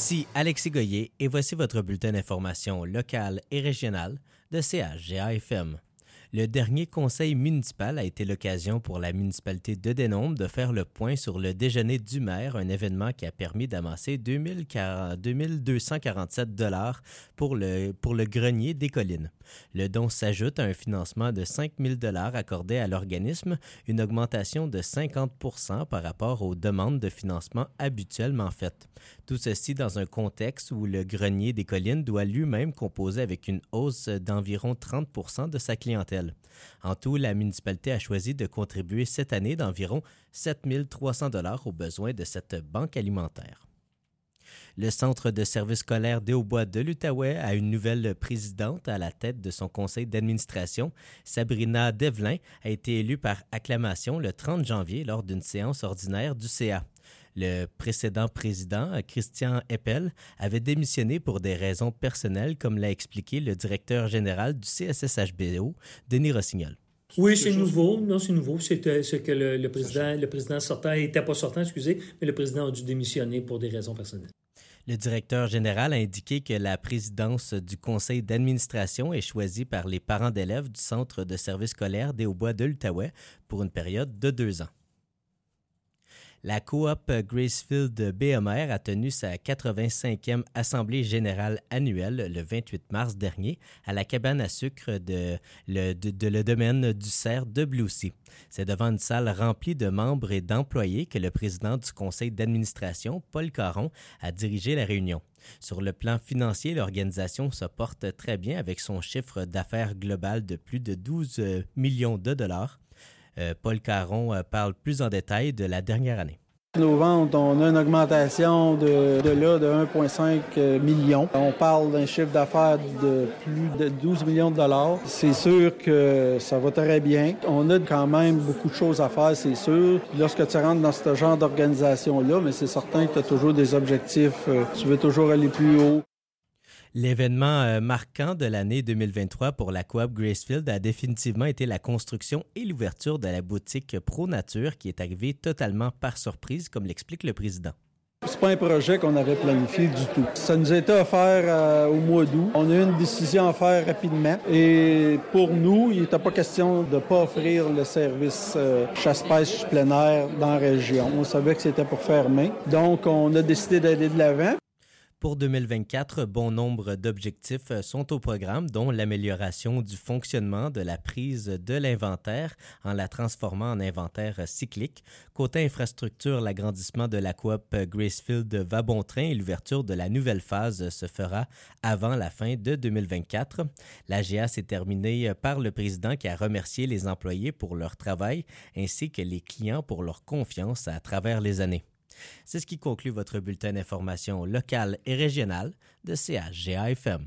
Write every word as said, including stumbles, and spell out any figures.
Ici Alexis Goyer et voici votre bulletin d'information locale et régionale de C H G A F M. Le dernier conseil municipal a été l'occasion pour la municipalité de Denombre de faire le point sur le déjeuner du maire, un événement qui a permis d'amasser deux mille deux cent quarante-sept dollars pour le, pour le grenier des collines. Le don s'ajoute à un financement de cinq mille dollars accordé à l'organisme, une augmentation de cinquante pour cent par rapport aux demandes de financement habituellement faites. Tout ceci dans un contexte où le grenier des collines doit lui-même composer avec une hausse d'environ trente pour cent de sa clientèle. En tout, la municipalité a choisi de contribuer cette année d'environ sept mille trois cents dollars aux besoins de cette banque alimentaire. Le Centre de services scolaires des Hauts-Bois de l'Outaouais a une nouvelle présidente à la tête de son conseil d'administration. Sabrina Develin a été élue par acclamation le trente janvier lors d'une séance ordinaire du C A. Le précédent président, Christian Eppel, avait démissionné pour des raisons personnelles, comme l'a expliqué le directeur général du C S S H B O, Denis Rossignol. Oui, c'est nouveau. Non, c'est nouveau. C'est, c'est que le, le président, le président sortant n'était pas sortant, excusez, mais le président a dû démissionner pour des raisons personnelles. Le directeur général a indiqué que la présidence du conseil d'administration est choisie par les parents d'élèves du Centre de services scolaires des Hauts-Bois de l'Outaouais pour une période de deux ans. La coop Gracefield B M R a tenu sa quatre-vingt-cinquième Assemblée générale annuelle le vingt-huit mars dernier à la cabane à sucre de le, de, de le domaine du cerf de Blucy. C'est devant une salle remplie de membres et d'employés que le président du conseil d'administration, Paul Caron, a dirigé la réunion. Sur le plan financier, l'organisation se porte très bien avec son chiffre d'affaires global de plus de douze millions de dollars. Euh, Paul Caron euh, parle plus en détail de la dernière année. Nos ventes, on a une augmentation de, de là de un virgule cinq million. On parle d'un chiffre d'affaires de plus de douze millions de dollars. C'est sûr que ça va très bien. On a quand même beaucoup de choses à faire, c'est sûr. Puis lorsque tu rentres dans ce genre d'organisation-là, mais c'est certain que tu as toujours des objectifs. Tu veux toujours aller plus haut. L'événement euh, marquant de l'année deux mille vingt-trois pour la coop Gracefield a définitivement été la construction et l'ouverture de la boutique Pro Nature qui est arrivée totalement par surprise, comme l'explique le président. C'est pas un projet qu'on avait planifié du tout. Ça nous a été offert euh, au mois d'août. On a eu une décision à faire rapidement. Et pour nous, il n'était pas question de ne pas offrir le service euh, chasse-pêche plein air dans la région. On savait que c'était pour fermer. Donc, on a décidé d'aller de l'avant. Pour deux mille vingt-quatre, bon nombre d'objectifs sont au programme, dont l'amélioration du fonctionnement de la prise de l'inventaire en la transformant en inventaire cyclique. Côté infrastructure, l'agrandissement de la coop Gracefield va bon train et l'ouverture de la nouvelle phase se fera avant la fin de deux mille vingt-quatre. La G A s'est terminée par le président qui a remercié les employés pour leur travail ainsi que les clients pour leur confiance à travers les années. C'est ce qui conclut votre bulletin d'information locale et régionale de C H G A F M.